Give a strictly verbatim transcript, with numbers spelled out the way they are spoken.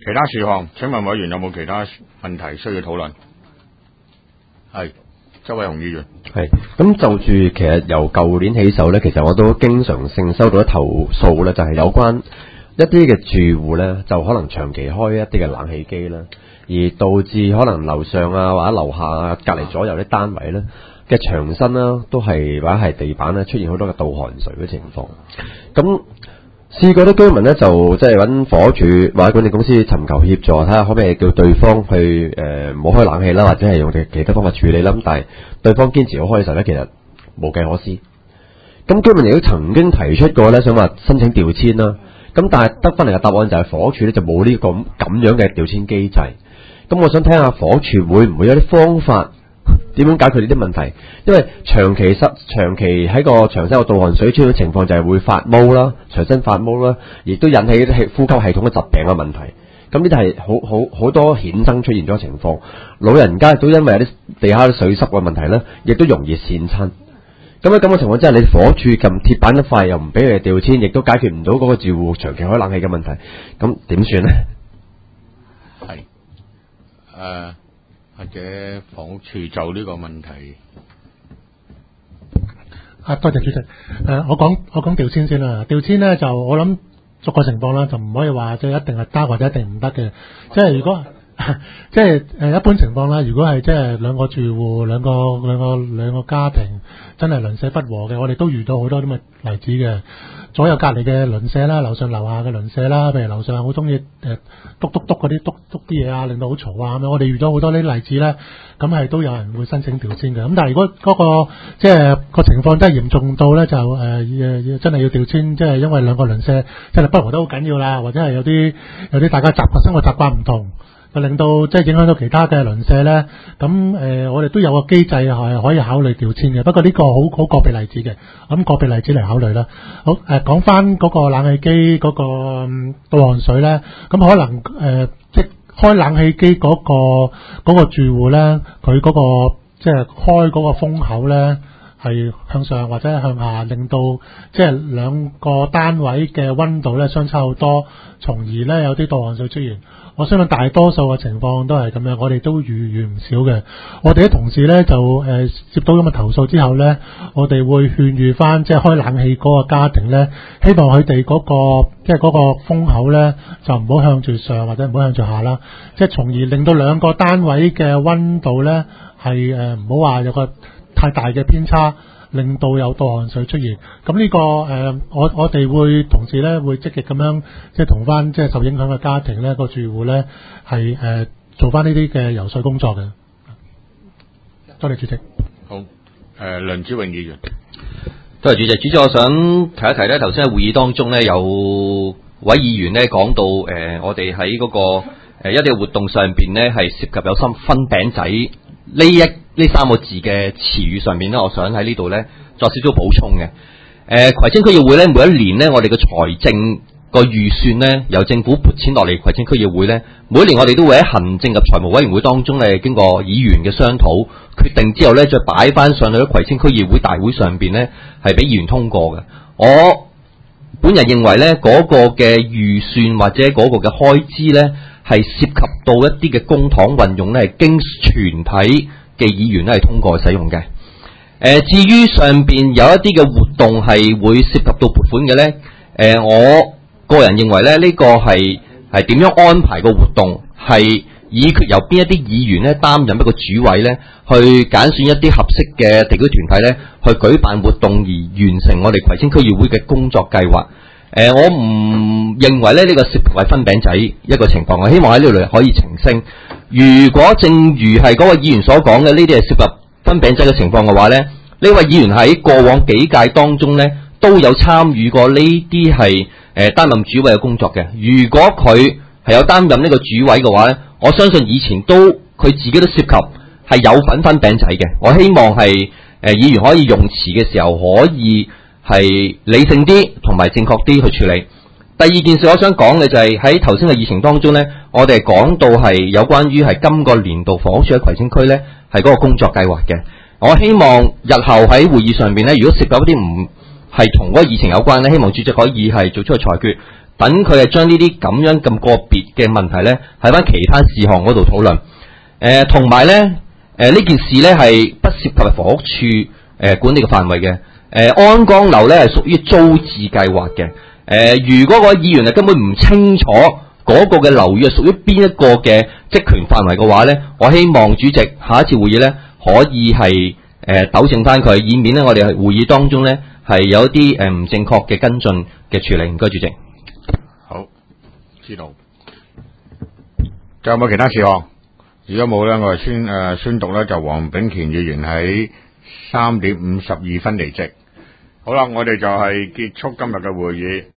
其他事項，請問委員有冇其他問題需要討論？係，周偉雄議員。 係，咁就住其實由舊年起手咧，其實我都經常性收到一投訴咧，就係有關一啲嘅住戶咧，就可能長期開一啲嘅冷氣機啦，而導致可能樓上啊或者樓下啊隔離左右啲單位咧嘅牆身啦，都係或者係地板咧出現好多嘅倒汗水嘅情況。咁試過啲居民咧就即係揾火署或者管理公司尋求協助，睇下可唔可以叫對方去誒唔好開冷氣啦，或者係用其他方法處理啦。咁但係對方堅持要開嘅時候咧，其實無計可施。咁居民亦都曾經提出過咧，想話申請調遷啦。咁但係得翻嚟嘅答案就係火署咧就冇呢個咁樣嘅調遷機制。咁我想聽下火署會唔會有啲方法點樣解決呢啲問題？因為長期濕長期喺個牆身有倒汗水出現嘅情況就係會發毛啦，牆身發毛啦，亦都引起啲呼吸系統嘅疾病嘅問題。咁呢啲係好好好多衍生出現咗嘅情況。老人家亦都因為有啲地下啲水濕嘅問題咧，亦都容易跣親。咁喺咁嘅情況之下，你火柱撳鐵板一塊又唔俾佢哋調遷，亦都解決唔到嗰個住戶長期開冷氣嘅問題，咁點算咧？ 係，誒、呃、或者房屋處就呢個問題。 啊，多謝主席。誒、呃，我講我講調遷先啦。調遷咧就我諗逐個情況啦，就唔可以話即係一定係得或者一定唔得嘅。即係如果即係誒一般情況啦，如果係即係兩個住戶、兩個兩個兩個家庭真係鄰舍不和嘅，我哋都遇到好多啲咁嘅例子嘅。左右隔離嘅鄰舍啦，樓上樓下嘅鄰舍啦，譬如樓上好中意誒篤篤篤嗰啲篤篤啲嘢啊，令到好嘈啊咁樣。我哋遇到好多呢啲例子咧，咁係都有人會申請調遷嘅。咁但係如果嗰、嗰個即係個情況真係嚴重到咧，就誒、呃、真係要調遷，即係因為兩個鄰舍真係不和得好緊要啦，或者係有啲有啲大家習慣生活習慣唔同。就令到即係影響到其他嘅鄰舍咧，咁誒、呃、我哋都有個機制係可以考慮調遷嘅，不過呢個好好個別例子嘅，咁個別例子嚟考慮啦。好誒，講翻嗰個冷氣機嗰、嗰個倒汗水咧，咁可能誒、呃、即係開冷氣機嗰、嗰個嗰、嗰個住戶咧，佢嗰、嗰個即係開嗰個風口咧係向上或者向下，令到即係兩個單位嘅溫度咧相差好多，從而咧有啲倒汗水出現。我相信大多數嘅情況都係咁樣，我哋都遇遇唔少嘅。我哋啲同事咧就誒、呃、接到咁嘅投訴之後咧，我哋會勸喻翻即係開冷氣嗰個家庭咧，希望佢哋嗰個即係嗰個風口咧就唔好向住上或者唔好向住下啦，即係從而令到兩個單位嘅溫度咧係誒唔好話有個太大嘅偏差，令到有倒汗水出現。咁呢、這個誒、呃，我我哋會同時咧會積極咁樣，即係同翻即係受影響嘅家庭咧個住戶咧係誒做翻呢啲嘅游說工作嘅。多謝主席。 好，誒、呃、梁子穎議員。 多謝主席。主席，我想提一提咧，頭先喺會議當中咧有位議員咧講到誒、呃，我哋喺嗰個誒、呃、一啲活動上邊咧係涉及有心分餅仔呢一呢三個字嘅詞語上面咧，我想喺呢度咧作少少補充嘅。誒、呃，葵青區議會咧，每一年咧，我哋嘅財政個預算咧，由政府撥錢落嚟葵青區議會咧，每一年我哋都會喺行政及財務委員會當中咧，經過議員嘅商討決定之後咧，再擺翻上去喺葵青區議會大會上邊咧，係俾議員通過嘅。我本人認為咧，嗰、那個嘅預算或者嗰個嘅開支咧，係涉及到一啲嘅公帑運用咧，係經全體嘅議員咧係通過使用嘅。誒、呃，至於上邊有一啲嘅活動係會涉及到撥款嘅咧，誒、呃，我個人認為咧，呢、這個係係點樣安排個活動，係以決由邊一啲議員咧擔任一個主委咧，去揀選一啲合適嘅地區團體咧，去舉辦活動而完成我哋葵青區議會嘅工作計劃。誒、呃，我唔認為咧呢、這個涉及係分餅仔一個情況，我希望喺呢度可以澄清。如果正如係嗰個議員所講嘅，呢啲係涉及分餅仔嘅情況嘅話咧，呢位議員喺過往幾屆當中咧都有參與過呢啲係誒擔任主委嘅工作嘅。如果佢係有擔任呢個主委嘅話咧，我相信以前都佢自己都涉及係有份分餅仔嘅。我希望係誒、呃、議員可以用詞嘅時候可以係理性啲同埋正確啲去處理。第二件事我想講嘅就係喺頭先嘅議程當中咧，我哋講到係有關於係今個年度房屋署喺葵青區咧係嗰個工作計劃嘅。我希望日後喺會議上邊咧，如果涉及一啲唔係同嗰個議程有關咧，希望主席可以係做出個裁決， 等佢係將呢啲咁樣咁個別嘅問題咧，喺翻其他事項嗰度討論。誒同埋咧，誒呢、呃、件事咧係不涉及房屋處誒、呃、管理嘅範圍嘅。誒、呃、安江樓咧係屬於租置計劃嘅。誒、呃、如果個議員係根本唔清楚嗰個嘅樓宇係屬於邊一個嘅職權範圍嘅話咧，我希望主席下一次會議咧可以係誒糾正翻佢，以免咧我哋係會議當中咧係有一啲誒唔正確嘅跟進嘅處理。唔該，主席。 好，知道。仲有冇其他事項？如果冇咧，我哋宣誒、呃、宣讀咧就黃炳乾議員喺三點五十二分離席。好啦，我哋就係結束今日嘅會議。